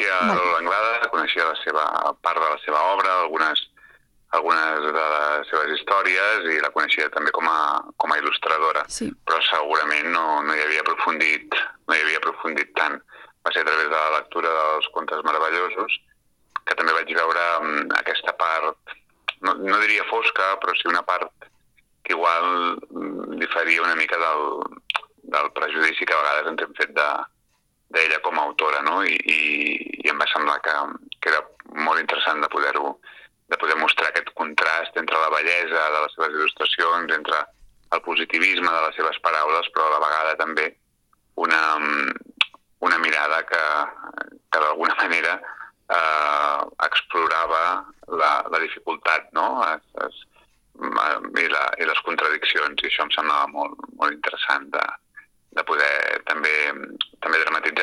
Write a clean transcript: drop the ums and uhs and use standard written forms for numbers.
coneixia Lola Anglada, coneixia part de la seva obra, algunes de les seves històries, i la coneixia també com a il·lustradora, però segurament no hi havia aprofundit tant. Va ser a través de la lectura dels Contes Meravellosos que també vaig veure aquesta part, no diria fosca, però sí una part que igual diferia una mica del prejudici que a vegades ens hem fet d'ella com a autora, no? I em va semblar que era molt interessant de poder mostrar aquest contrast entre la bellesa de les seves il·lustracions, entre el positivisme de les seves paraules, però a la vegada també una mirada que d'alguna manera explorava la dificultat, no? I les contradiccions, i això em semblava molt interessant de poder també dramatitzar